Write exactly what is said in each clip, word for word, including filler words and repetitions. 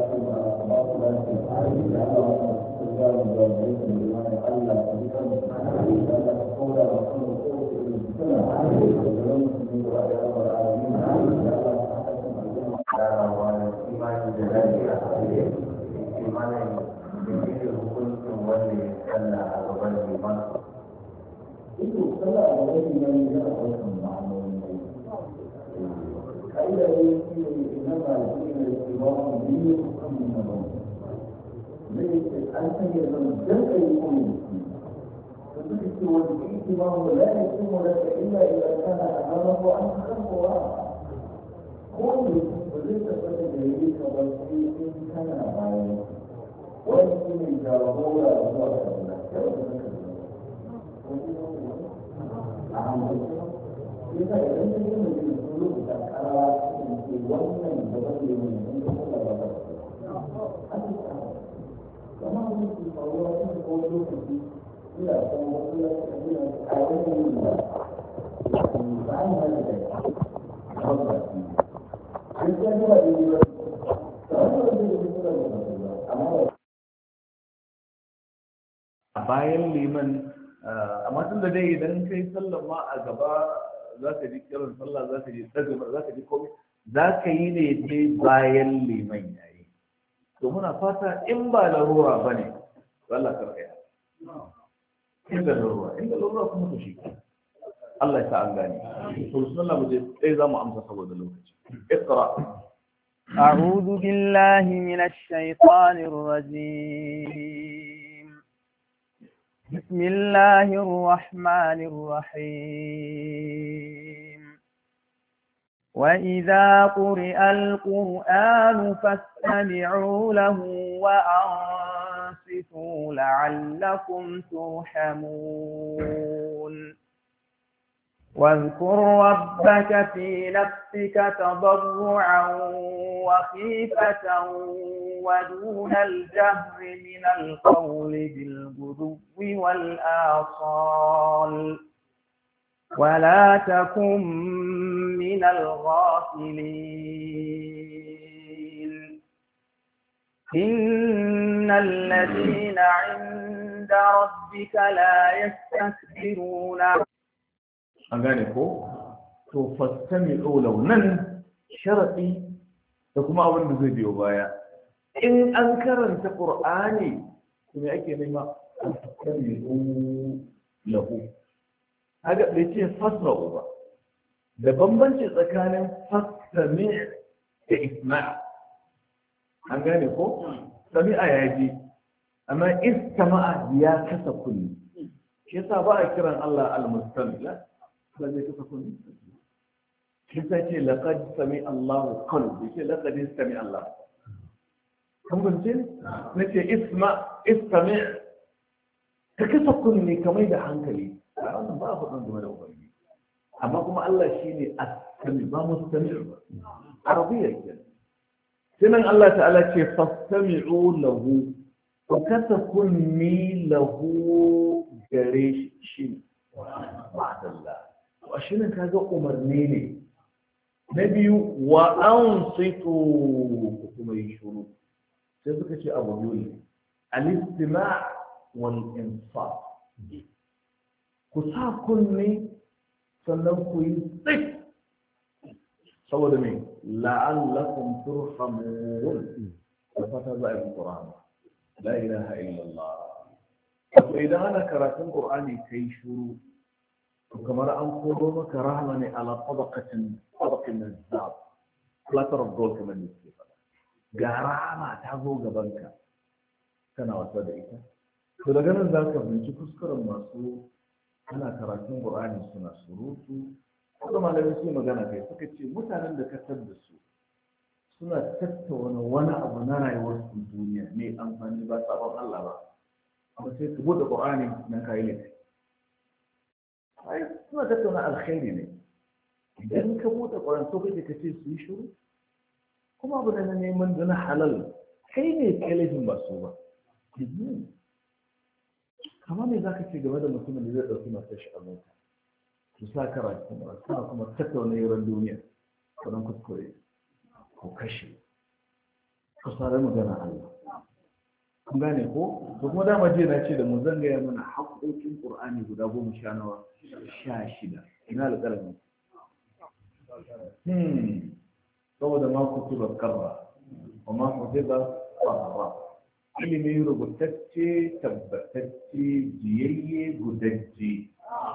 الإمام لا يتم لك إلا إذا كان أمامه وأنت خلفه واقع كل وليس فتن يريد وبسيط كان معين ويكون الجاربولة أبوات الله إذا لم يكن السلوك تكرار في وزن بدل من عند كل بدل كما هو في صورة القلوب لا تنظر إلى أعلم الله فعن هذا ربك الجنة إلى bayan liman amma tun da dai idan kai sallan ma a gaba za ka ji kiran sallah za ka ji tsagama za ka ji komai za ka yi ne dai bayan liman yayi to muna fata in ba larura ba ne Allah karkaya inda larura inda larura kuma ku shi Allah ya sa an gane to bismillah mu je sai za mu amsa saboda lokaci iqra أعوذ بالله من الشيطان الرجيم بسم الله الرحمن الرحيم وإذا قرئ القرآن فاستمعوا له وأنصتوا لعلكم ترحمون واذكر ربك في نفسك تضرعا وخيفة ودون الجهر من القول بالغدو والآصال ولا تكن من الغافلين إن الذين عند ربك لا يستكبرون an gane ko to fastami'u law nan sharadi da kuma abin da zai biyo baya in an karanta qur'ani me ake nema fastami'u lahu haka bai ce fasra'u ba da bambanci tsakanin fastami' da isma' an gane ko sami'a ya ji amma istama'a ya kasa kunni shi yasa ba a kiran Allah al-mustami' الذي تكون كيف لقد سمع الله قل لقد سمع الله كم قلت نتي اسمع استمع كيف كنني كما يدا حنكلي انا ما اخذ من دون اوبري اما كما الله شيني استمع ما مستمع عربيه كده سنن الله تعالى كيف فاستمعوا له وكتكني له جريش شيء بعد الله وأشياء كذا أمرني نبي وأنصتوا كما يشورون سيبقى شيء أبو يولي الاستماع والإنصات كسا كني سنوكو يصف صور مين لعلكم ترحمون وفتبع القرآن لا إله إلا الله وإذا أنا قرأت القرآن كي شروع kamar an koro maka rahama ne ala tabaqatin tabaqin nazab platter of gold kamar ne ke faɗa ga rahama ta zo gabanka kana wasa da ita to daga nan za ka binci kuskuren masu ana karatun qur'ani suna surutu kuma malamin su magana kai suka ce mutanen da ka tar da su suna tattauna wani abu na rayuwar su duniya ne amfani ba sabon Allah ba amma sai su bude qur'ani na kai ne ai suna tattauna alkhairi ne idan ka buɗe ƙwarar so kake ka ce su yi shiru kuma abu da na neman da na halal kai ne kalifin ba su ba kama me za ka ce game da mutumin da zai ɗauki masu shi a mota su sa karatu kuma suna kuma tattauna yaran duniya wannan kuskure ko kashe ku sare magana Allah kun gane ko to kuma dama je na ce da mu zan gaya mana haƙoƙin Qur'ani guda goma sha nawa sha shida ina alƙalami hmm saboda ma ku tuba karra wa ma ku tuba qarra ilimi rubutacce tabbatacce jiyayye gudajje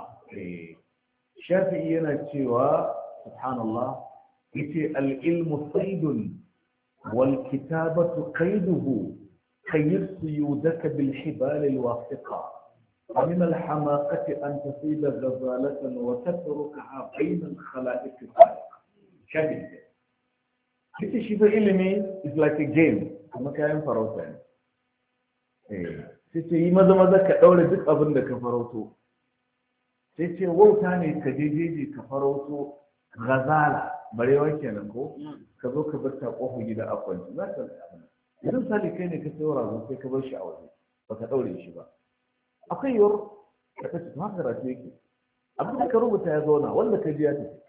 shafi'i yana cewa subhanallah yace al-ilmu saydun wal kitabatu qayduhu خير سيودك بالحبال الواثقة ومن الحماقة أن تصيد غزالة وتتركها بين الخلائق فارقة شديد This is ilimi is like a game kuma kayan farauta ne eh sai ce yi maza maza ka daure duk abin da ka farauto sai ce wauta ne ka je jeje ka farauto gazala barewa kenan ko ka zo ka bar ta kofar gida a kwanci za ka idan sali kai ne ka sayo rago sai ka bar shi a waje ba ka daure shi ba akwai yiwuwar ka kace to haka rafi yake abin da ka rubuta ya zauna wanda ka ji ya tafi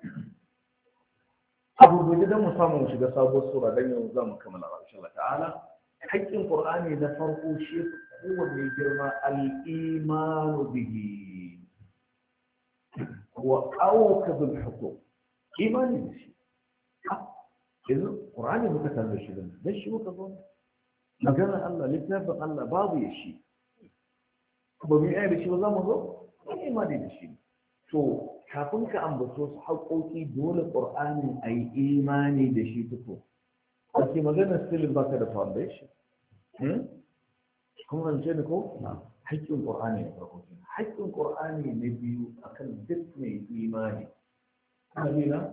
abu gobe dan mu samu mu shiga sabuwar sura dan yau za mu kammala insha Allah ta'ala haƙƙin qur'ani na farko shi kowanne girma al-imanu bihi wa awkadul huquq imani da shi yanzu qur'ani muka tarbe shi dan shi muka zo magana Allah littafin Allah babu ya shi ba mu yi da shi ba za mu zo ba imani da shi to kafin ka ambato su haƙoƙi dole ƙur'ani a yi imani da shi tuko ake magana silin baka da foundation kun rance ni ko haƙƙin ƙur'ani na farko haƙƙin ƙur'ani na biyu akan duk mai imani amina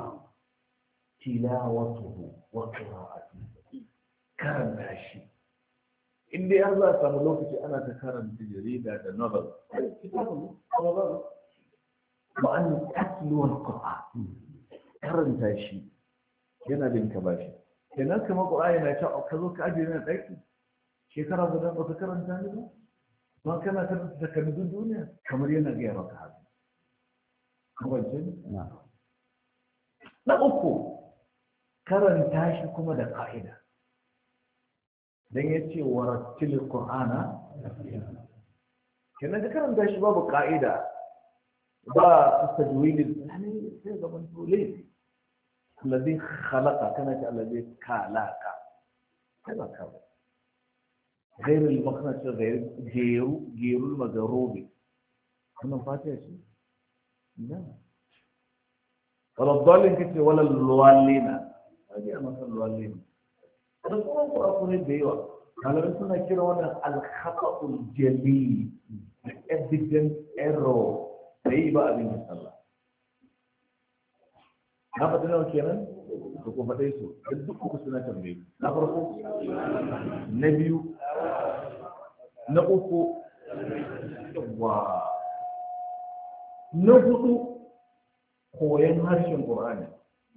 tilawatuhu wa qira'atuhu karanta shi in dai har za a samu lokaci ana ta karanta jarida da novel kitabun novel ba an tatlu al-qur'an karanta shi yana da ka bashi kenan kamar qur'ani na cewa ka zo ka ajiye na daki shekara guda ba ka karanta ni ba ma kana karanta takardun duniya kamar yana ga maka haka kuma na uku karanta shi kuma da ka'ida dan yace warattil qur'ana kenan ka karanta shi babu ka'ida ba tajwid yani sai gaban dole alladhi khalaqa kana ta alladhi khalaqa kaza kaza غير المخرج غير غير غير المضروب كما فاتح شيء لا ولا الضالين كتير ولا الضالين هذه مثلا الضالين القرآن القرآن بيوا قال رسولنا كده وانا الخطأ الجلي evident error أي بقى بين الله هذا تناول كمان تكون فتيسو الدكتور كسنة تنبيه نفرقه نبي نقفه واو نقفه هو ينهارش القرآن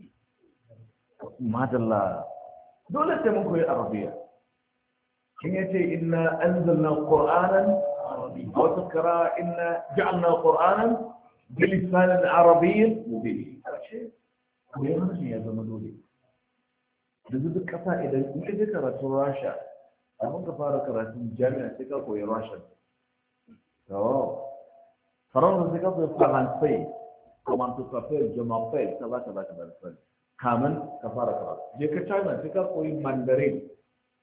ما دلّا دولة تمكن العربية إن يتي إنا أنزلنا قرآنا أو تقرأ إنا جعلنا قرآنا بلسان عربي مبين هذا شيء هو ينهارش يا زمدولي لذلك كفا إذا أنت ذكرت راشا أما كفارة كرات الجامعة تكا كوي راشا أوه فرنسا تكا كوي فرنسي كمان تكافئ جماعي كذا كذا كذا كمان كفارة كرات جيك تشاينا تكا كوي ماندرين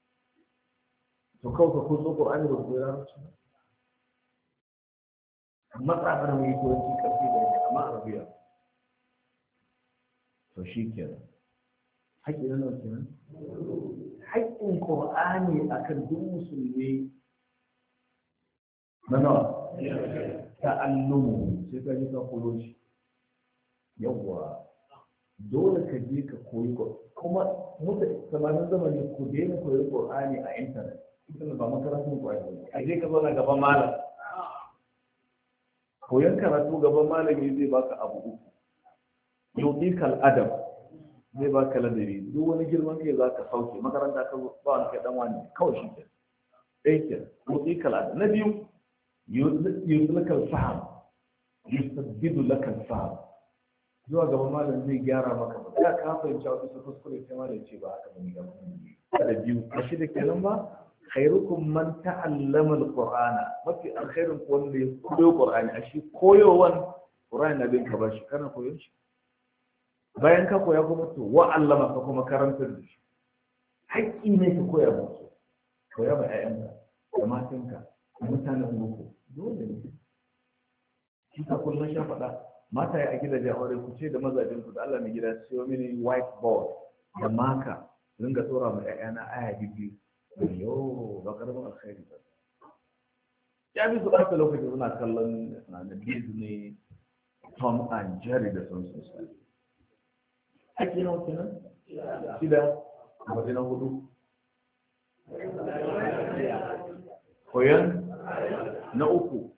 تكاو تكوز القرآن والقرآن ما تعرف أنا يقول في كثير ما عربية فشي كذا حق لنا كمان حق القرآن أكن مسلمي منار تعلمه سيكون يقولون yawa dole ka je ka koyi ko kuma mutu samanin zamani ku daina koyi Qur'ani a internet ita ba makarantun Qur'ani a je ka zauna gaban malam koyon karatu gaban malami zai baka abu uku yudikal adab zai baka ladabi duk wani girman kai zaka sauke makaranta ka ba wani kai dan wani kawai shi ke dai ke yudikal adab na biyu yudikal fahm yusabbidu lakal fahm zuwa gaban malam zai gyara maka ba ya ka fahimci wata su kuskure sai malam ce ba haka bane ga mutum da biyu a shi da kenan ba khairukum man ta'allama al-qur'ana mafi alkhairin ku wanda ya koyo qur'ani a shi koyowan qur'ani na bin ka ba shi kana koyon shi bayan ka koya kuma to wa allama ka kuma karantar da shi haƙƙi ne ka koya musu koya ma ƴaƴanka da matanka da mutanen muku dole ne shi ka kullum sha faɗa mata ya a gidajen aure ku ce da mazajen ku da Allah mai gida siyo mini whiteboard da maka ringa tsora ma ƴaƴana aya biyu yo ba karamin alkhairi ba ya bi su ɓata lokacin suna kallon na Disney Tom and Jerry da sun sun ake nawa kenan shida waje na hudu koyan na uku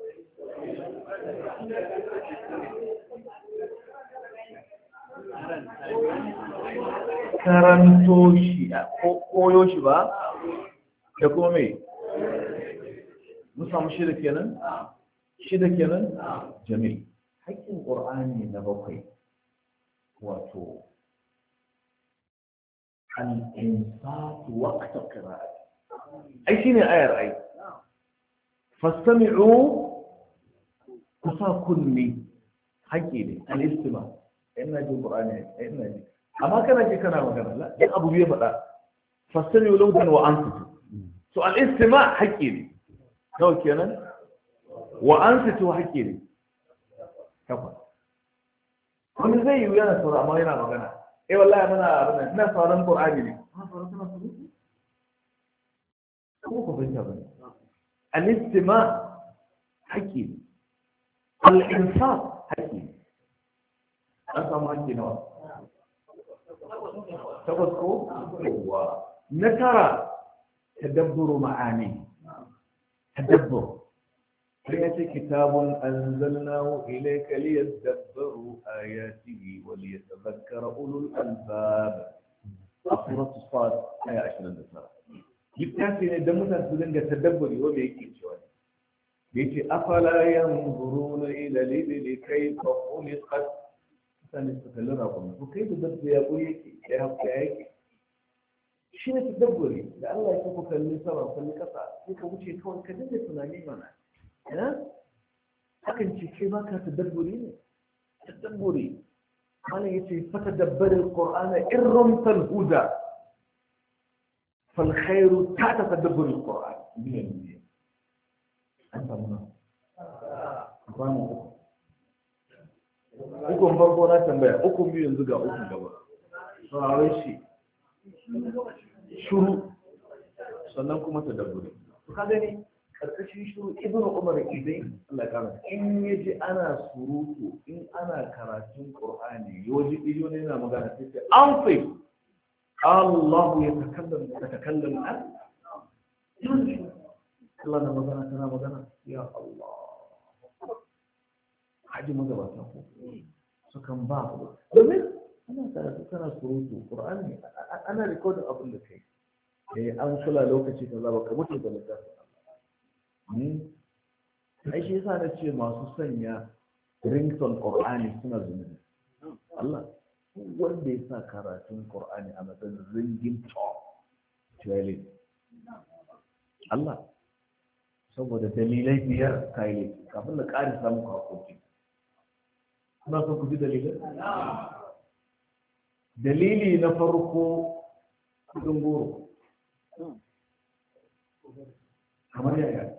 karanto shi koyo shi ba da kuma mai mun samu shida kenan shida kenan jami'i haƙƙin ƙur'ani na bakwai wato al-insatu waqta qira'ati ai shine ayar ai fastami'u kusa kunni haƙƙi ne al-istima ina ji qur'ani ina ji amma kana ji kana magana la dan abu biye faɗa fastami'u lawdan wa ansitu so al-istima haƙƙi ne nawa kenan wa ansitu haƙƙi ne kafa wani zai yi yana saurara amma yana magana eh wallahi muna abin ina sauran qur'ani ne ha sauran kana surutu ko ko bai ta bane al-istima haƙƙi ne al-insaf haƙƙi ne an samu haƙƙi nawa tabbas ko yawa na tara tadabburu ma'ani tadabbur sai كتاب أنزلناه إليك ليتدبروا آياته وليتذكر أولو الألباب سورة الصاد آية عشرين دسارة يبتاسي إن دمنا سلنجة تدبري وبيكي شوية بيكي أفلا ينظرون إلى الإبل كيف خلقت سنستكلم رقم وكيف تدبر يا أبويك يا أبويك شنو تدبري لأن الله يشوفك النساء وكالنكسة كيف وجهي كون كذلك تناني منا hakan ce kai baka tadabburi ne tadabburi malam yace fata dabbarin qur'ana irramtal huda fal khairu ta tadabburi alquran biyan ne an samu kwano uku farko na tambaya uku biyu yanzu ga uku gaba sauraron shi shuru sannan kuma tadabburi to ka gani karkashin shuru ibn umar idan Allah ya kama in yaji ana surutu in ana karatun qur'ani yoji ido ne na magana sai sai an fi Allah ya takallam ya takallam an Allah na magana tana magana ya Allah haji magabata ko sukan ba domin ana karatu kana surutu qur'ani ana recording abin da kai eh an kula lokaci kaza baka mutu da littafi ai shi yasa na ce masu sanya ringtone Qur'ani suna zunubi Allah wanda ya sa karatun Qur'ani a matsayin ringin tone Allah saboda dalilai biyar kai kafin da ƙari samun hakoki kuna son ku ji dalilai dalili na farko kudin goro kamar yaya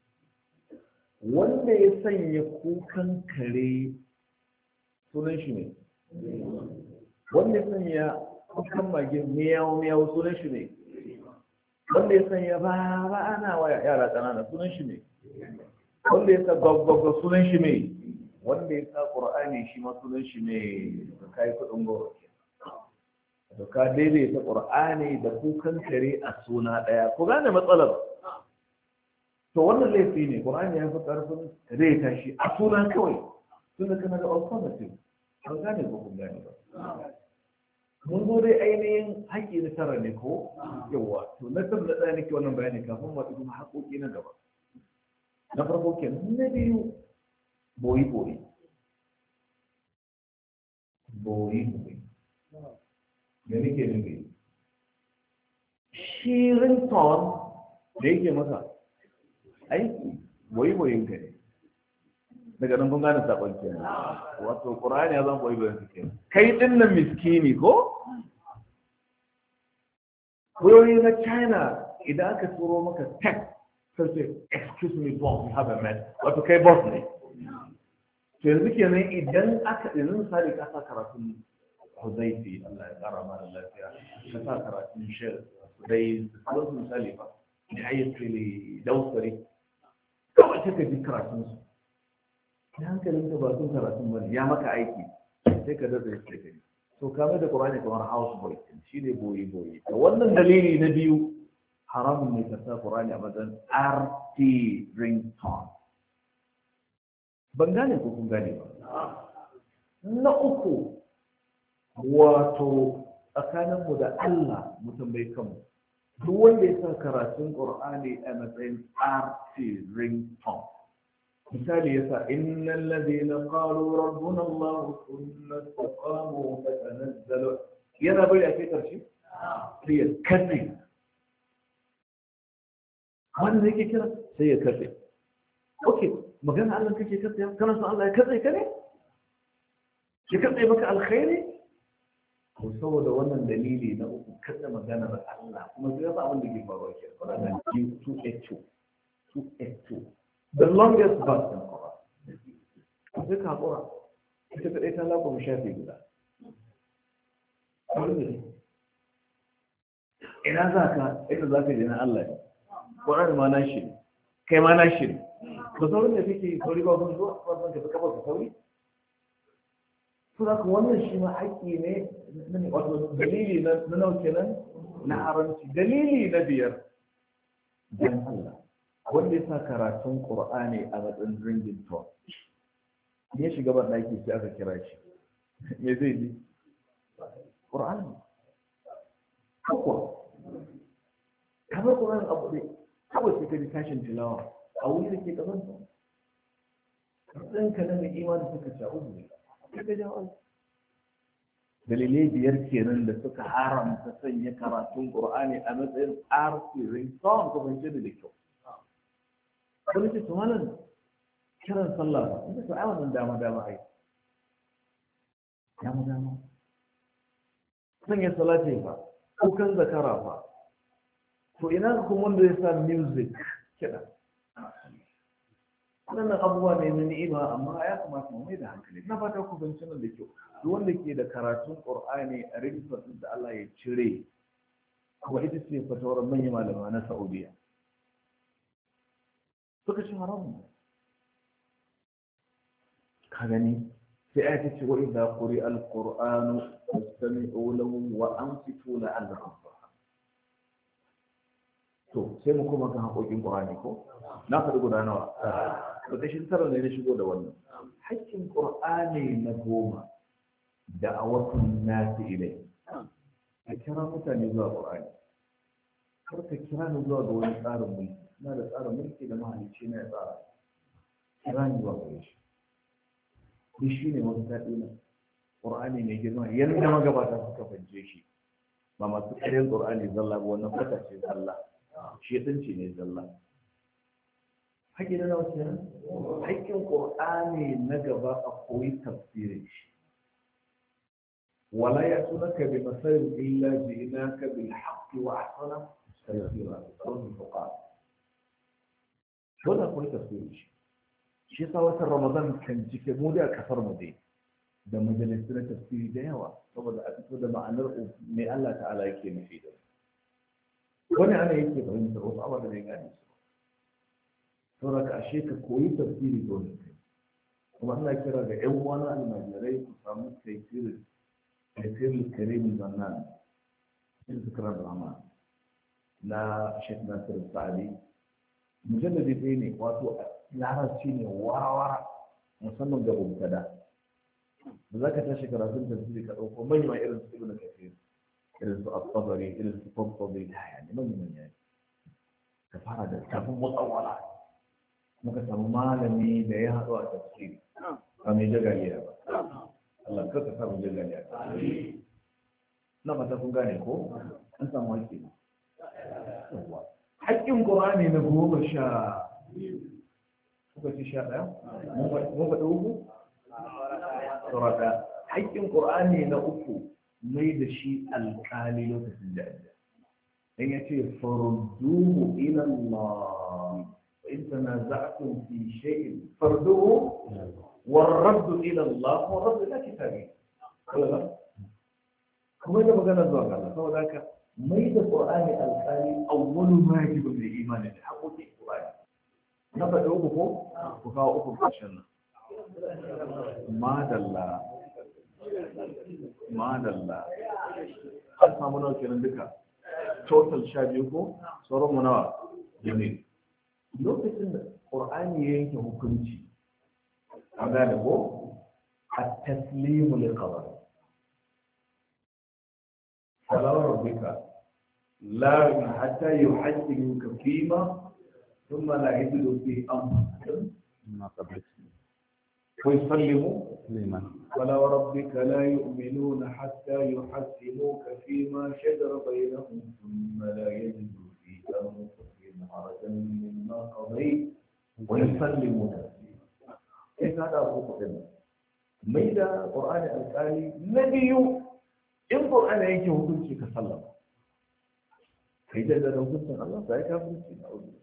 wanda ya sanya kukan kare sunan shi ne wanda ya sanya kukan mage miyau miyau sunan shi ne wanda ya sanya ba ba ana waya yara ƙanana sunan shi ne wanda ya sa gwaggwagwa sunan shi ne wanda ya sa ƙur'ani shi ma sunan shi ne da kai kuɗin goro da ka daidaita ƙur'ani da kukan kare a suna ɗaya ku gane matsalar to wannan laifi ne Qur'ani ya fi karfin zai tashi a suna kawai tunda kana da alternative an gane ko kun gane ba mun zo dai ainihin haƙƙi na tara ne ko yawa to na san da ɗaya nake wannan bayani kafin mu kuma haƙoƙi na gaba na farko kenan na biyu boyi boyi boyi boyi me nake nufi shi ringtone da yake masa aiki boyi-boyin ka ne daga nan kun gane sabon kenan wato qur'ani ya zan boyi-boyin ka kenan kai din nan miskini ko wayoyi na china idan aka turo maka text sai excuse me boss we have a man wato kai boss ne to yanzu kenan idan aka yanzu misali ka sa karatun Huzaifi Allah ya kara mara lafiya ka sa karatun shir dai su misali ba da ayyukan dausari kawai sai ka ji karatun su ta hankalin ka ba sun karatun ba ya maka aiki sai ka dada ya ce to kamar da Qur'ani kamar house boy shi ne boye boye da wannan dalili na biyu haramun ne ka sa Qur'ani a matsayin R T ringtone ban gane ko kun gane ba na uku wato tsakaninmu da Allah mu tambayi kanmu duk wanda ya sa karatun Qur'ani a matsayin R T ringtone misali yasa innal ladina qalu rabbuna Allah thumma istaqamu fatanazzalu yana bari a kai karshe sai ya katse wanda yake kira sai ya katse okay magana Allah kake katse kana son Allah ya katse ka ne ya katse maka alkhairi ko saboda wannan dalili na uku katse maganar Allah kuma sai yasa abin da ke faruwa ke Qur'ani two eighty-two two eighty-two the longest verse in Quran. Sai ka haƙura, ita kaɗai ta lafa mu shafi guda. Ina za ka, ita za ka jina Allah ne, Quran ma na shi ne, kai ma na shi ne. Ba saurin da kake sauri ba kun zuwa, ba zan ka fi kafa ka sauri? Su za ka wannan shi ma haƙƙi ne, wato dalili na nau kenan na haramci. Dalili na biyar, dan Allah. Wanda ya sa karatun ƙur'ani a matsayin ringin ton ya shiga ban ɗaki sai aka kira shi me zai ji ƙur'ani kakwa kamar ƙur'ani abu ne kawai sai ka ji tashin tilawa a wuri da ke ƙasan ta ɗin ka na mai imani suka sha uku ne sai ka jawo dalilai biyar kenan da suka haramta sanya karatun ƙur'ani a matsayin arti ringtone ko ban da kyau wani ce to malam kiran sallah ba inda to ai wannan dama dama ai dama dama sanya salati fa kukan zakara fa to ina kuma wanda ya sa music kiɗa wannan abubuwa ne na ni'ima amma ya kamata mu mai da hankali na fata ku fahimci nan da kyau duk wanda ke da karatun Qur'ani a rijistar da Allah ya cire kuma ita ce fatawar manyan malama na Saudiya suka ci haramun ka gani sai aya ce wa idza quri al-qur'anu fastami'u lahu wa ansitu la'allakum turhamun to sai mu koma kan haƙoƙin Qur'ani ko na faɗi guda nawa to kashin tara ne na shigo da wannan haƙƙin Qur'ani na goma da awatun nasi ilai ka kira mutane zuwa Qur'ani kar ka kira ni zuwa ga wani tsarin mulki na da tsarin mulki da mahalicci na ya tsara kira ni zuwa gare shi duk shi ne wata daɗi na ƙur'ani mai girma yadda magabata suka fahimce shi ba masu ƙaryar ƙur'ani zalla ba wannan fata ce zalla shi ɗinci ne zalla haƙƙi na nawa kenan haƙƙin ƙur'ani na gaba a koyi tafsirin shi wala ya sunaka bi masalin illa ji'naka bil haqqi wa ahsana tafsira sun fuqa dole akwai tafsirin shi shi yasa watan ramadan kan cike mu da kasar mu dai da majalisar na tafsiri da yawa saboda a fito da ma'anar mai Allah ta'ala yake nufi da wani ana yake fahimtar wasu abubuwa da bai gane su saboda ka ashe ka koyi tafsiri dole kai kuma ina kira ga ƴan uwana almajirai ku samu tafsirin tafsirin karimin zannan cikin zikrar rahman na Sheikh Nasir Sa'adi mujalladi ɗaya ne wato larabci ne warawara musamman ga mubtada da za ka tashi karatun tafsiri ka ɗauko manyan irin su ibn kathir irin su at-tabari irin su qurtubi da yani manyan manyan ka fara da kafin mutsawala muka samu malami da ya haɗu a tafsiri ba mai jagaliya ba Allah ka ka samu jagaliya na fata kun gane ko an samu haƙƙi haƙƙin Qur'ani na goma sha kuka ci sha ɗaya mun faɗi uku sura ɗaya haƙƙin Qur'ani na uku mai da shi alƙali lokacin jahiliya dan yace farudduhu ila Allah wa in tanaza'tum fi shay'in farduhu والرد إلى الله والرد إلى كتابه kuma da magana zuwa ga Allah saboda haka mai da Qur'ani alƙali awwalu ma yajibu bil iman da haƙoƙin Qur'ani na faɗi uku ko ku kawo uku ƙarshen nan madalla madalla an samu nawa kenan duka total sha biyu ko sauran mu nawa jami lokacin da Qur'ani ya yanke hukunci an gane ko at-taslimu li qadar فلا ربك لا حتى يحكمك فيما ثم لا يجدوا في أنفسهم ما قبلت ويسلموا لمن فلا ربك لا يؤمنون حتى يحكموك فيما شجر بينهم ثم لا يجدوا في أنفسهم حرجا مما قضيت ويسلموا تسليما. إيه هذا أبو قدم ميدا قرآن الثاني نبي in Qur'ani yake hukunci ka sallama kai da da hukuncin Allah sai ka hukunci na Allah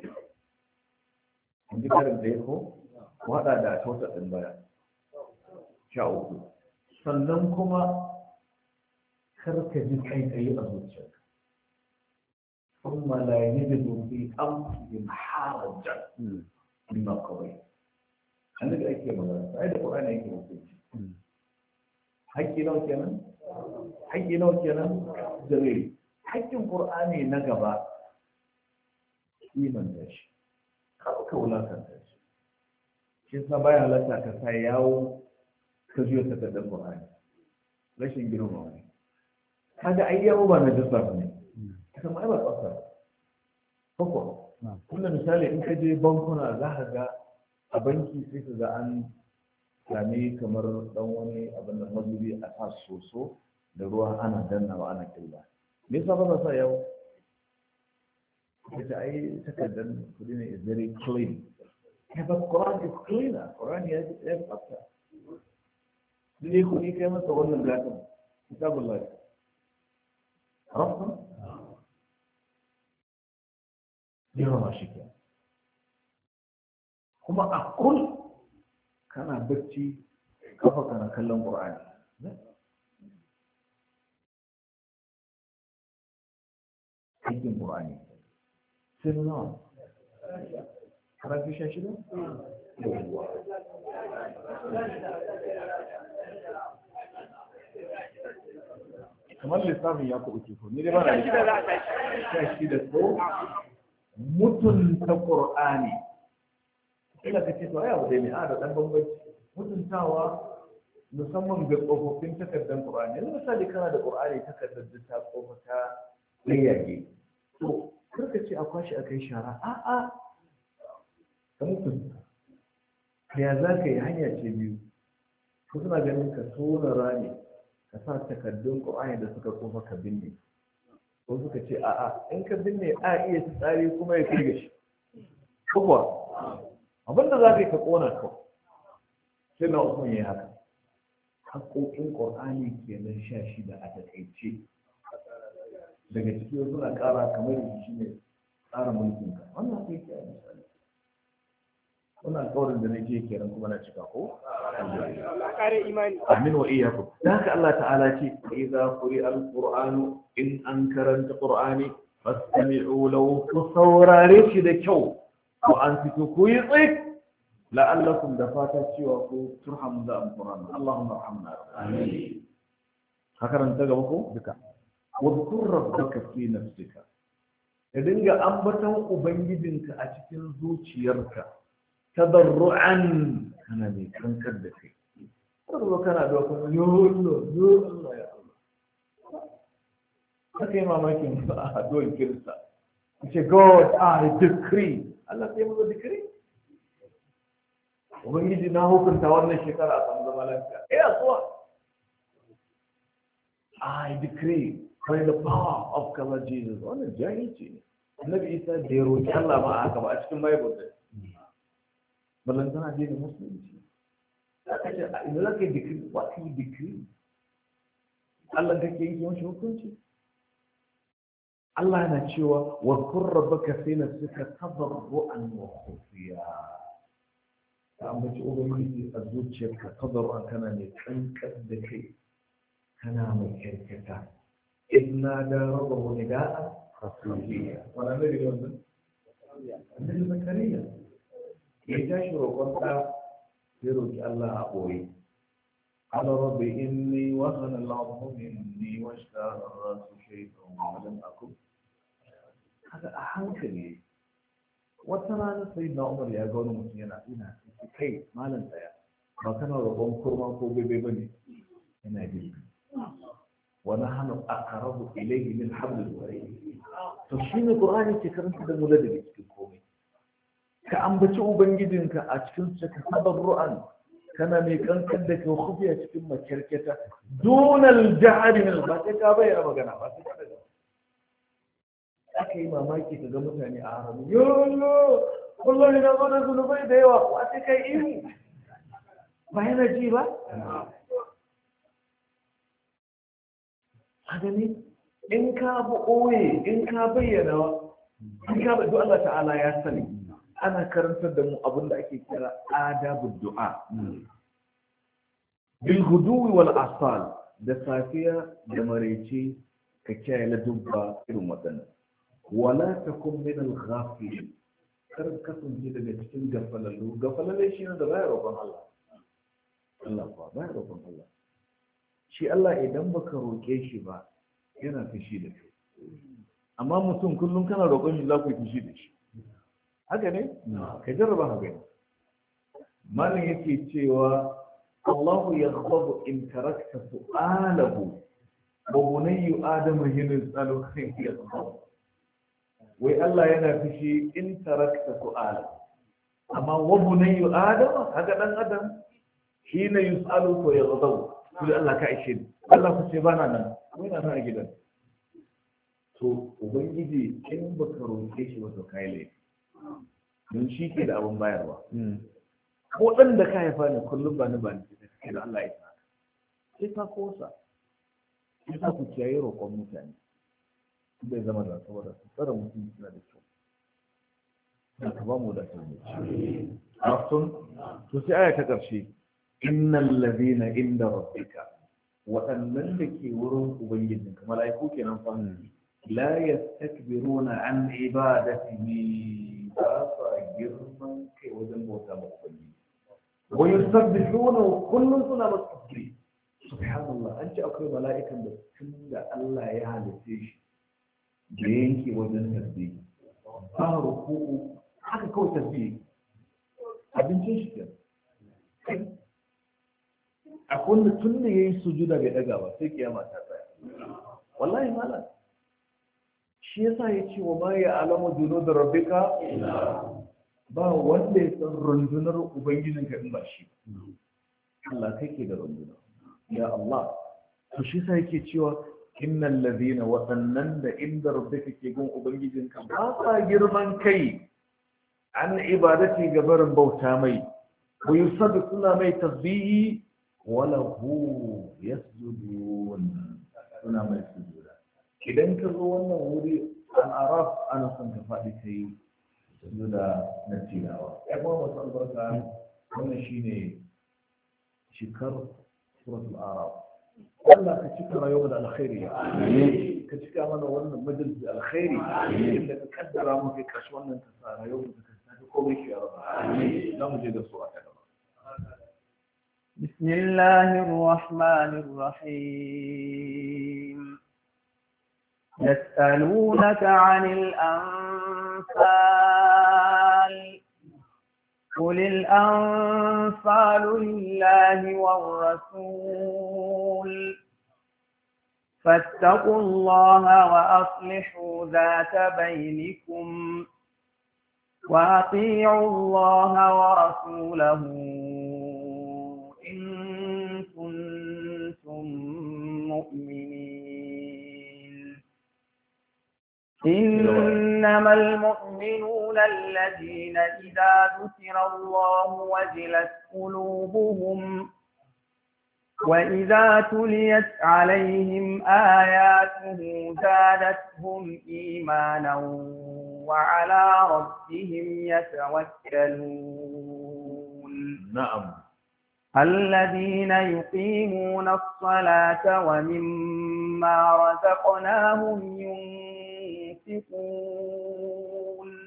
in ji karin da yako wada da tota din baya sha uku sannan kuma kar ka ji kai kai a zuciyarka kuma la yajidu fi anfusihim harajan mimma qadayt annabi ake magana sai da Qur'ani yake hukunci hakki nawa kenan haƙƙi nawa kenan dare haƙƙin Qur'ani na gaba kimanta shi kawai ka wulakanta shi shi sa baya halatta ka sa yawo ka juya takardar Qur'ani rashin girma ne kaga ai yawo ba na jasa ne kuma ai ba tsafta ko kuma misali in ka je bankuna za ka ga a banki sai ka ga an sami kamar dan wani abin da mazubi a sa soso da ruwa ana dannawa ana killa me yasa ba sa yawo kace ai takardar kudi ne is very clean yeah, but Quran is cleaner Quran ya ya tsafta ne kudi kai masa wannan gatan kitabullah rafa yawa ma shi ke kuma a kul kana bacci kafa kana kallon Qur'ani aikin Qur'ani sai nawa karatu sha shida kamar lissafin ya kuɓu ko ni dai ba na sha shida ko mutunta Qur'ani ina ka ce to ai abu dai ne a da dan bambanci mutuntawa musamman ga tsofaffin takardar Qur'ani yanzu misali kana da Qur'ani takardar da ta tsofa ta layyage to karka ce a kwashi akai shara a a ka mutunta ya za ka yi hanya ce biyu ko suna ganin ka tona rami ka sa takardun Qur'ani da suka tsofa ka binne ko suka ce a a in ka binne a iya tsari kuma ya kirga shi kuma abinda za ka yi ka ƙona ka sai na usman ya yi haka haƙoƙin ƙorani kenan sha shida a taƙaice daga ciki wasu na ƙara kamar da shi ne tsara mulkin ka wannan sai ke a misali wannan alƙawarin da nake kenan kuma na cika ko amin wa iyyakum dan haka Allah ta'ala ce idza quri'a al-qur'anu in an karanta qur'ani fastami'u lahu ku saurare shi da kyau ko an fito ku yi tsaye la'allakum da fata cewa ku turhamu da alquran Allahumma arhamna amin ka karanta gaba ko duka wadkur rabbaka fi nafsika ka dinga ambaton ubangijinka a cikin zuciyarka tadarruan kana mai kankar da kai ko kana da wani yo Allah yo Allah ya Allah kake mamakin a doyin kirista ce God I decree Allah sai mu zikiri ubangiji na hukunta wannan shekara a samu zama lafiya eh asuwa I decree by the power of God Jesus. Wannan jahilci ne. Annabi Isa da ya roƙi Allah ba haka ba a cikin Bible ɗin. Balantana je da musulunci. Aka ce, idan za ka yi decree, what is decree? Allah kake yi mashi hukunci? Allah yana cewa wa kun rabbaka fi nafsika tadarruan wa khufiya. Ka ambaci ubangiji a zuciyarka tadarruan kana mai kankan da kai, kana mai kyarkyata. Inna da rabbahu nida'a khafiya. Wannan ne da wannan? Annabi Zakariya ya tashi roƙon ɗa sai roƙi Allah a ɓoye. قال رب إني وهن العظم مني واشتهى الرأس شيئا ولم أكن هذا أحانك لي وترى سيدنا عمر يا قول مسلمين هنا كي ما لن تيا ما كان ربهم كرما فوق ببني هنا جيد ونحن أقرب إليه من حبل الوريد تشين القرآن يتكرم كده مولد بيتكومي كأنبتشو بنجدينك أشكنسك تضرعا kana mai kankan da ke hufi a cikin makyarketa donal jihari ne ba sai ka bayyana magana ba sai ka daga aka yi mamaki ka ga mutane a haramu yolo kullum na zo da zunubai da yawa wa sai kai iri ba yana ji ba a gani in ka bu ɓoye in ka bayyana in ka duk Allah ta'ala ya sani ana karantar da mu abin da ake kira adabud du'a bil huduwi wal asal da safiya da maraice ka kiyaye la dubba irin wadannan wala takun min al ghafil kar kasance daga cikin gafalalu gafalalle shi ne da bayar roƙon Allah Allah ba bayar roƙon Allah shi Allah idan baka roƙe shi ba yana fushi da kai amma mutum kullum kana roƙon shi za ku yi fushi da shi haka ne ka jarraba haka ne malin yake cewa Allahu yaghdabu in tarakta su'alahu wa bunayyu adamu hina yasalu yaghdabu wai Allah yana fushi in tarakta su'alahu amma wa bunayyu adamu haka dan adam hina yasalu to yaghdabu to Allah ka ishe ni Allah ku ce bana nan ko ina nan a gidan to ubangiji in baka roƙe shi ba to kai laifi don shi ke da abin bayarwa ko ɗan da ka haifa ne kullum ba ni ba ni da kake da Allah ya sa sai ka kosa sai ka ku kiyaye roƙon mutane bai zama da saboda su tsara mutum suna da kyau da ka ba mu da sani mafsun to sai aya ta ƙarshe innal ladina inda rabbika waɗannan da ke wurin ubangijinka mala'iku kenan fa la yastakbiruna an ibadatihi ba sa girman kai wajen bauta ma ubangiji wa yusabbihuna kullun suna tasbih subhanallah an ce akwai mala'ikan da tun da Allah ya halice shi da yanke wajen tasbih ba ruku'u haka kawai tasbih abincin shi ke akwai wanda tun da yayi sujuda bai daga ba sai kiyama ta tsaya wallahi malam shi yasa ya ce wa ma ya alamu junud rabbika ba wanda ya san rundunar ubangijinka in ba shi Allah kake da runduna ya Allah to shi yasa yake cewa innal ladina wadannan da inda rabbika ke gun ubangijinka ba sa girman kai an ibadati gabarin bauta mai wa yusabbu suna mai tasbihi wala hu yasjudun suna mai sujuda idan ka zo wannan wuri al'araf ana son ka faɗi ta yi sujuda na tilawa ya kuma masu albarka wannan shi ne shikar suratul araf Allah ka cika rayuwa da alkhairi ka cika mana wannan majalis da alkhairi inda ka kaddara mu kai kashi wannan ta sa rayuwa da ka tafi komai shi ya raba za mu je da sura ta gaba بسم الله الرحمن الرحيم يسألونك عن الأنفال قل الأنفال لله والرسول فاتقوا الله وأصلحوا ذات بينكم وأطيعوا الله ورسوله إن كنتم مؤمنين إنما المؤمنون الذين إذا ذكر الله وجلت قلوبهم وإذا تليت عليهم آياته زادتهم إيمانا وعلى ربهم يتوكلون. نعم. الذين يقيمون الصلاة ومما رزقناهم ينفقون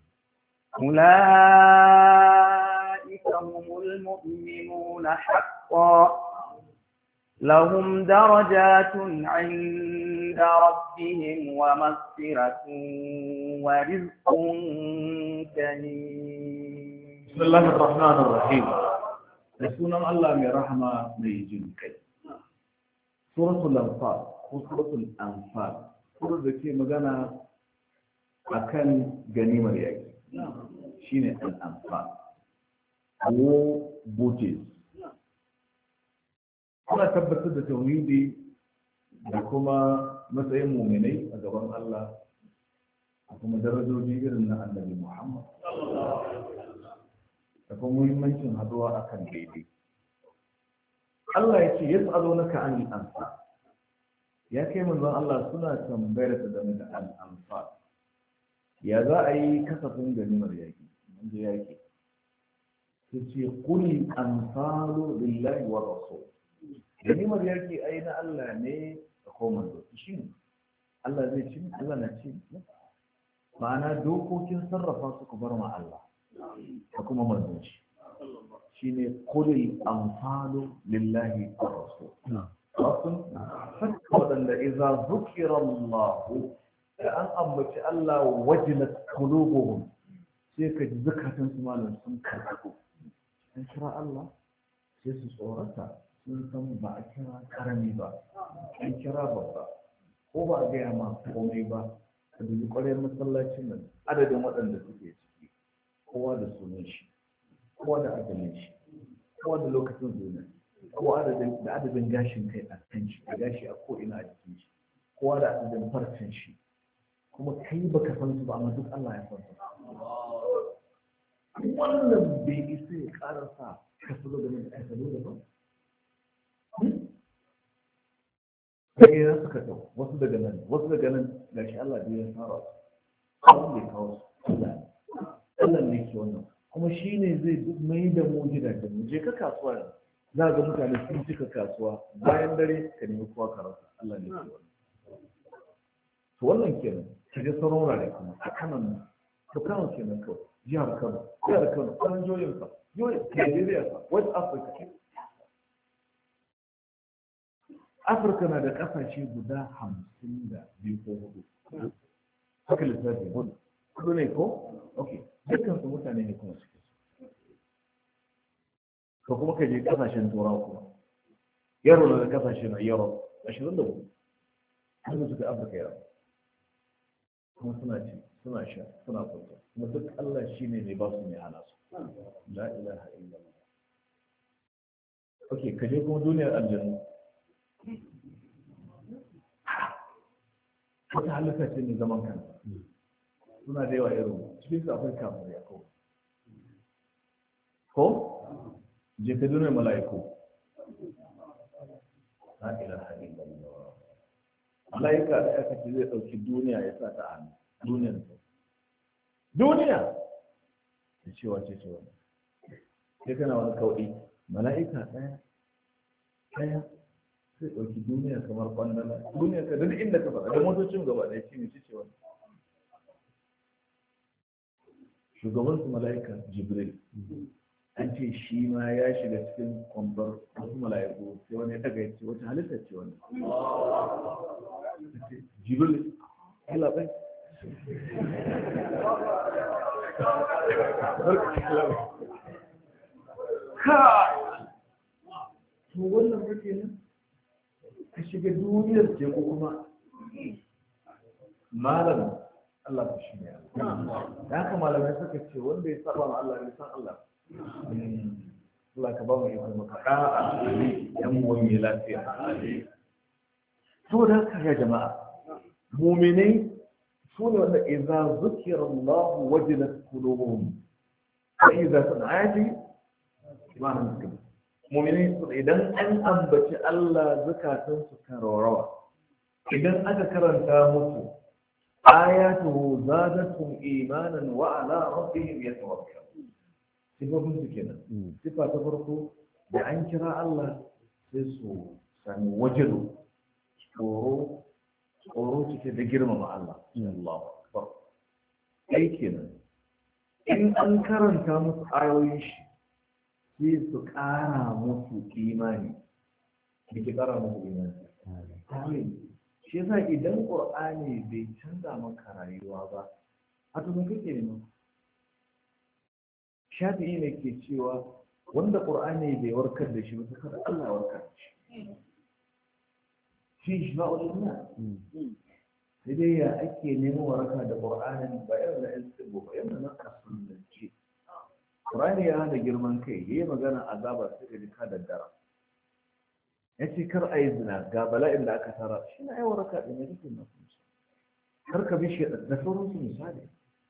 أولئك هم المؤمنون حقا لهم درجات عند ربهم ومغفرة ورزق كريم. بسم الله الرحمن الرحيم. رسول الله من رحمة ميجين كي سورة الأنفال سورة الأنفال سورة ذكي مغانا أكن غنيمة يأتي شين الأنفال هو بوتيز. ana tabbatar da tauhidi da kuma matsayin mu'minai a gaban Allah da kuma darajoji irin na Annabi Muhammad da kuma muhimmancin haduwa akan daidai. Allah ya ce yas'alunaka anil anfal, ya kai manzon Allah suna tambayar ta game da al anfal, ya za a yi kasafin ganimar yaki wanda yaki sai ce qul anfalu lillahi wa rasul. ganimar yaki ai na Allah ne da komai da shi ne Allah zai ci Allah na ci ma'ana dokokin sarrafa su ku bar ma Allah da kuma manzon shi shine qulil anfalu lillahi wa rasul. rasul fakka wadanda idza zukira Allah da an ambaci Allah wajilat qulubuhum sai ka ji zakatun su malam sun karkako an kira Allah sai su tsorata sun san ba a kira karami ba an kira babba ko ba a gaya ma komai ba a dubi ƙwarar masallacin nan adadin waɗanda suke ciki kowa da sunan shi kowa da adalin shi kowa da lokacin zuwa kowa da adadin gashin kai a kan shi da gashi a ko'ina a jikin shi kowa da adadin farcen shi kuma kai baka san su ba amma duk Allah ya san su. Wannan bai isa ya ƙarasa ka salo da mai aikalo da ba sai ya suka tau wasu daga nan wasu daga nan gashi Allah bai ya fara su bai kawo su Allah Allah ne ke wannan kuma shine zai duk mai da mu gidajen mu je ka kasuwa ne za ga mutane sun cika kasuwa bayan dare ka nemi kowa ka rasa Allah ne ke wannan to wannan kenan ka je sauran wurare kuma a kanan to Kano kenan kawai jihar Kano jihar Kano kanan joyin ka joyin Nigeria ka West Africa Afirka na da ƙasashe guda hamsin da biyu ko hudu. Haka lissafi hudu. Hudu ne ko? Ok. Dukkan su mutane ne kuma suke su. Ka kuma ka je ƙasashen turawa kuma. Yaro na da ƙasashe na yaro ashirin da hudu. Haka suka Afirka yaro. Kuma suna ci, suna sha, suna kwanta. Kuma duk Allah shi ne mai ba su mai hana su. La ilaha illallah. Ok, ka je kuma duniyar aljanna. wata halitta ce mai zaman kanta suna da yawa irin cikin su akwai kamar ya ko ko je ka duniyar mala'iku la ilaha illallah mala'ika da aka ce zai dauki duniya ya sa ta hannu duniyar duniya da cewa ce ce wani sai kana wani kauɗi mala'ika ɗaya ɗaya sai ɗauki duniya kamar kwandala duniya ka duk inda ka faɗa da motocin gaba ɗaya shi ne shi ce wani shugaban su mala'ika jibril an ce shi ma ya shiga cikin kwambar wasu mala'iku sai wani ya daga ya ce wata halitta ce wani jibril ya labai ka to wannan kake nan ka shiga duniyar ce ko kuma malam Allah ku shi ne da haka malamai suka ce wanda ya saba ma Allah ne san Allah Allah ka ba mu ikon maka da'a yan mu mai lafiya saboda haka ya jama'a mu'minai su ne wanda idza zukira Allah wajilat qulubuhum wa idza sana'ati imanan suka mu'mini idan an ambaci Allah zakatun su kan rawa idan aka karanta musu ayatuhu zadatuhum imanan wa ala rabbihim yatawakkalun sifofin su kenan sifa ta farko da an kira Allah sai su sami wajilu tsoro tsoro cike da girmama Allah Allahu akbar ai kenan in an karanta musu ayoyin shi sai su ƙara musu imani da ke ƙara musu imani shi yasa idan ƙur'ani bai canza maka rayuwa ba a tuni kake nema shafi'i ne ke cewa wanda ƙur'ani bai warkar da shi ba kada Allah ya warkar da shi shi shi ba wani sai dai ya ake neman waraka da ƙur'anin ba yau da yan tsibo ba yau da na kasunance ƙur'ani ya hana girman kai ya yi magana azaba sai ka ji ka daddara ya ce kar a yi zina ga bala'in da aka tara shi na yi waraka da ne rikin na kuma kar ka bi shi da sauransu misali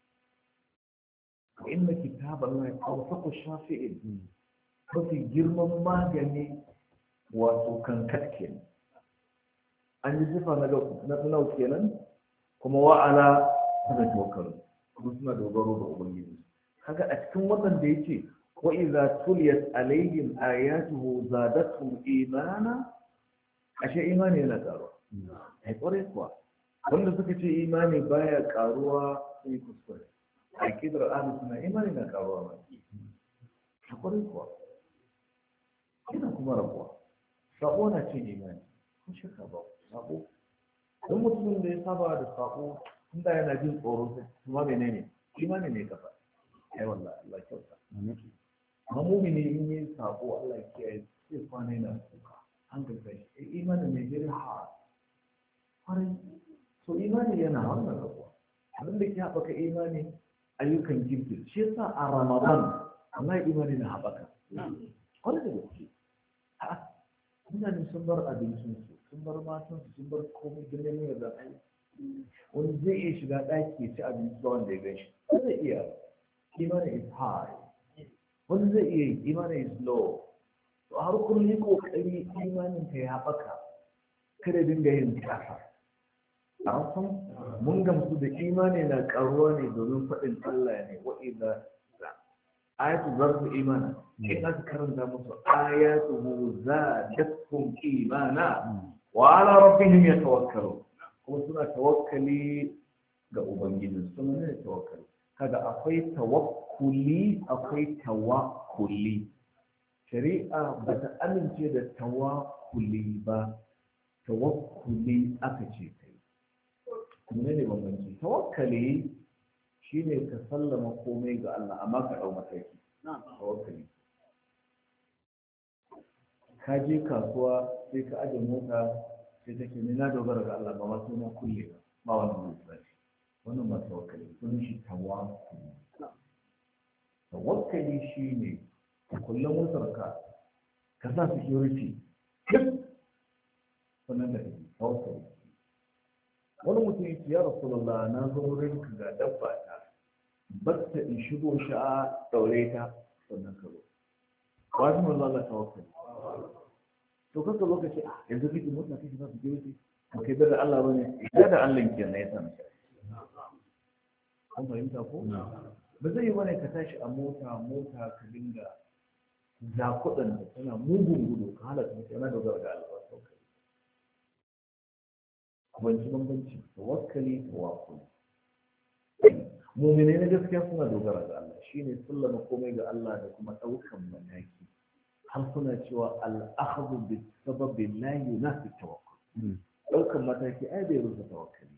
ko inna kitaban la yaqulu shafi'in mafi girman magani wato kankat kenan an ji sifa na na nau kenan kuma wa'ala suna tawakkalu kuma suna dogaro da ubangiji kaga a cikin wannan da yake wa idza tuliyat alaihim ayatuhu zadatuhum imana ashe imani yana karuwa ai kore kuwa wanda suka ce imani baya karuwa sai kuskure aqidar ahlus sunna imani na karuwa ba a kore kuwa ina kuma rabuwa sabo na cin imani ko shakka ba sabo don mutumin da ya saba da sabo inda yana jin tsoro sai kuma menene imani ne kafa ai wallahi Allah kyauta amma mu'mini in yi sabo Allah ya kiyaye sai kwana yana kuka hankali sai imani ne very hard kwarai so imani yana wannan rabuwa abin da ke haɓaka imani ayyukan kirki shi yasa a Ramadan Allah imani na haɓaka kwarai da gaske mutane sun bar abincinsu sun bar matansu sun bar komai da neman yadda ai wani zai iya shiga ɗaki ya ci abinci ba wanda ya gan shi wani zai iya imani is high wani zai iya imani is low to har kullum yi kokari imanin ka ya haɓaka kada dinga yin ƙasa a san mun gamsu da imani na ƙaruwa ne domin faɗin Allah ne wa idza ayatu zarfu imana in aka karanta musu ayatu zadatuhum imana wa ala rabbihim yatawakkalun kuma suna tawakkali ga ubangiji suna ne tawakkali kaga akwai tawakkuli akwai tawakkuli shari'a ba ta amince da tawakkuli ba tawakkuli aka ce kai kuma ne bambanci tawakkali shine ka sallama komai ga Allah amma ka dau mataki tawakkali ka je kasuwa sai ka aje mota sai take ni na dogara ga Allah ba ma sunan kulle ba ba wannan mutunci wannan ba tawakkali sunan shi tawakkali tawakkali shine kullum motarka ka sa security sannan da tawakkali wani mutum yake ya rasulullah na zo wurin ka ga dabba ta batta in shigo sha'a daure ta sannan ka zo wani manzo Allah tawakkali to kaka lokaci a yanzu kike mota kike za su je wuce ba kai da Allah bane idan da Allah ke ne ya san an fahimta ko ba zai yi bane ka tashi a mota mota ka dinga da kudin da tana mugun gudu ka halaka mutum yana dogara ga Allah tawakkali banci bambanci tawakkali tawakkuli mu'minai na gaskiya suna dogara ga Allah shine sallama komai ga Allah da kuma daukan mataki har suna cewa al-akhdhu bi sababi la yunafi tawakkul daukan mataki ai bai rusa tawakkali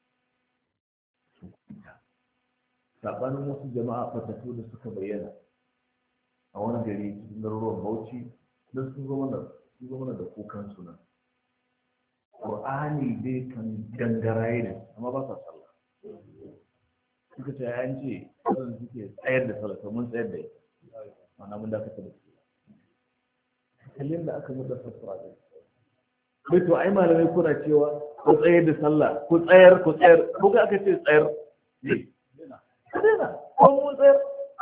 sabanin wasu jama'a fatatu da suka bayyana a wani gari cikin garuruwan Bauchi don sun zo mana sun zo mana da kukan suna Qur'ani dai kan gangaraye ne amma ba sa sallah suka ce an ce wannan suke tsayar da sallah mun tsayar da ita ana mun dakata da su kallin da aka mutu fassara da kai to ai malamai kuna cewa ku tsayar da sallah ku tsayar ku tsayar ko ga aka ce tsayar ne dena ko mu tsayar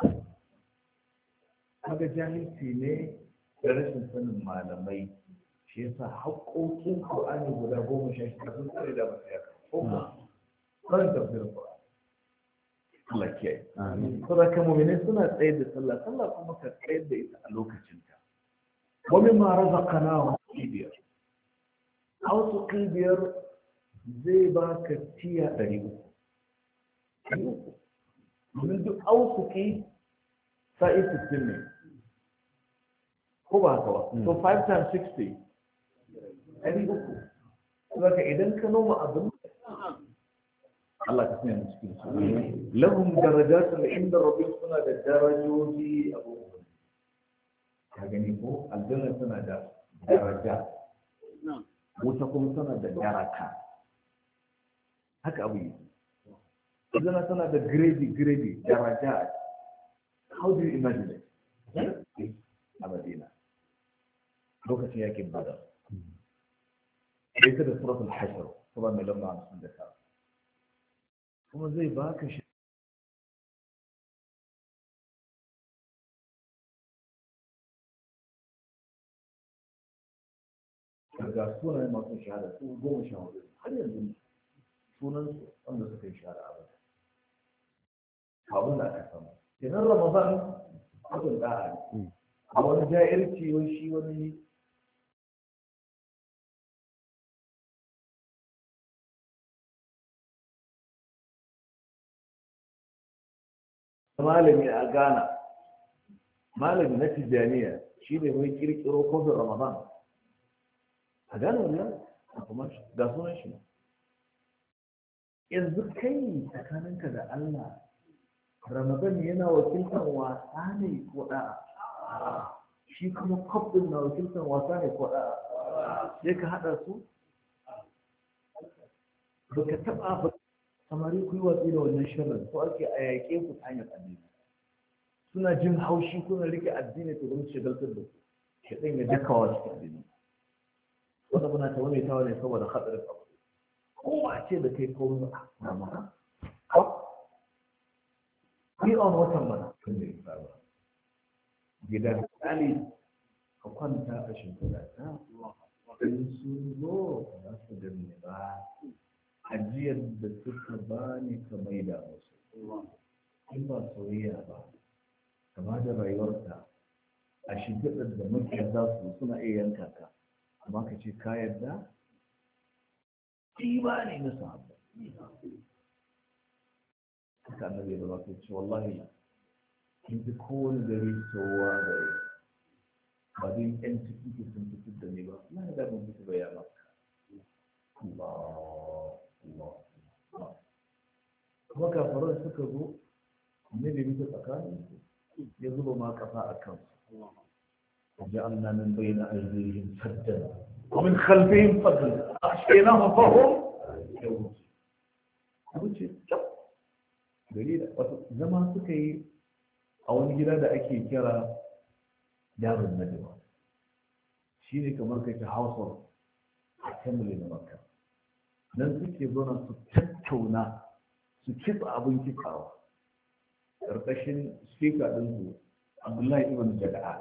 kaga jahilci ne da rashin sanin malamai shi yasa haƙoƙin Qur'ani guda goma sha shida sun tsare da basu yaka ko kan tafsirin Qur'ani Allah kiyaye amin saboda kan mu'mini suna tsayar da sallah sallah kuma ka tsayar da ita a lokacinta wa mimma razaqnahum biyar ausu biyar zai baka tiya ɗari uku ɗari uku domin duk ausuki sa'i sittin ne ko ba haka ba so five times sixty ɗari uku saboda idan ka noma abin Allah ka sanya mu cikin su lahum darajatun inda rabbihim suna da darajoji abu ka gani ko aljanna suna da daraja wuta kuma tana da daraka haka abu yi aljanna tana da grade grade daraja how do you imagine it a Madina lokacin yakin Badar ita da suratul hashr kuma mai lamba hamsin da tara kuma zai baka shi daga sunayen masu shahada su goma sha hudu har yanzu sunan wanda suka yi shahada a bada abin da aka samu kenan ramadan abin da'a ne a wani ja'irci wani shi wani malami a Ghana malami na Tijjaniya shi ne mai kirkiro kofin Ramadan a Ghana wannan kuma ga sunan shi yanzu kai tsakaninka da Allah Ramadan yana wakiltar wasa ne ko da'a shi kuma kofin na wakiltar wasa ne ko da'a sai ka hada su baka taba ba samari ku yi watsi da wannan shirin ko ake a yaƙe ku ta hanyar addini suna jin haushi kuna rike addini to don shagaltar da ku shaɗin ya dakawa cikin addini wanda muna ta wani tawa ne saboda haɗarin abu ko a ce da kai ko a maka yi on watan mana tun da ya ba gidan tsali ka kwanta a shimfiɗa ta in sun zo za su danne ba ajiyar da suka ba ni ka maida musu in ba soyayya ba kama da rayuwarta a shimfiɗar da mafiya za su suna iya yanka ka amma ka ce ka yarda ba ne na sahabba haka annabi da ba ka ce wallahi in ji kowane gari sowa da ba dai yan ciki ke sun fitar da ni ba na da ban fito ba ya maka Allah kuma kafaran suka zo ne da bisa tsakanin ya zuba ma kafa a kan وجعلنا من بين أيديهم سدا ومن خلفهم سدا أغشيناهم فهم dalila wato zama suka yi a wani gida da ake kira darun najwa shi ne kamar kake household assembly na makka nan suke zona su tattauna su kitsa abin kitsawa ƙarƙashin speaker ɗinsu abdullahi ibn jada'a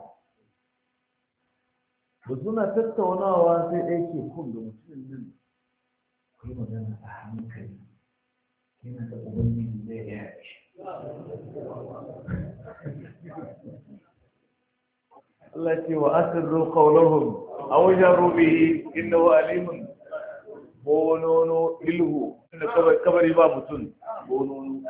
da suna tattaunawa sai ɗaya ke kun da mutumin nan kai magana a hankali yana da ubangiji zai ya shi Allah ce wa asirru qawluhum aw jaru bihi innahu alimun bonono ilhu inda kabari ba mutum bonono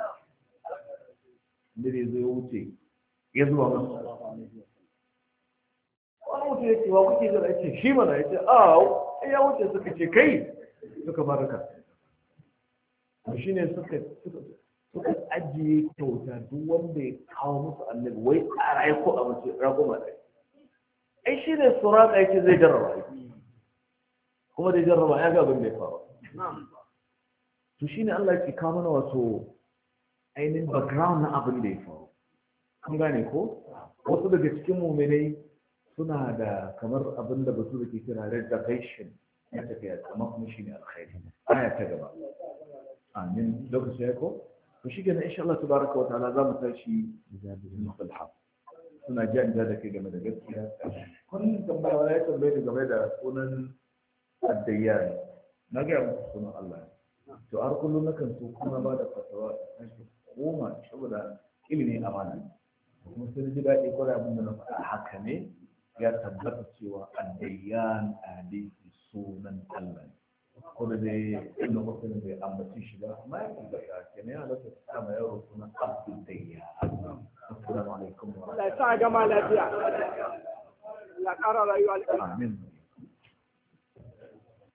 dare zai wuce ya zuwa masa wani mutum ya ce wa kuke zara ya ce shi mana ya ce a ya wuce suka ce kai suka baraka shi ne suka ajiye kyauta duk wanda ya kawo musu annabi wai a rayu ko a mace ragoma ɗaya ai shi ne suraka ya ce zai jarraba kuma da jarraba ya ga abin da ya faru to shi ne Allah ke kawo mana wato ainihin background na abin da ya faru kun gane ko wasu daga cikin muminai suna da kamar abin da basu da ke kira reservation ya tafiya amma kuma shi ne alkhairi aya ta gaba amin lokaci ya ko to shi kenan insha Allah tabaraka wa ta'ala za mu tashi musalha suna jan da kai game da gaskiya kun tambaya wala ya tambaye ni game da sunan addayyan na ga muku sunan Allah to har kullum nakan so kuma ba da fatawa sai koma saboda ilimi amana kuma sai ji daɗi kwarai abin da na faɗa haka ne ya tabbata cewa addayyan hadisi sunan Allah ne ko da dai inda mutum bai ambaci shi ba amma ya tabbata kenan ya halatta ta kama yaro sunan Abdul Dayyan. Assalamu alaikum wa rahmatullahi. Allah ya sa gama lafiya. Allah ƙara rayuwa. Amin.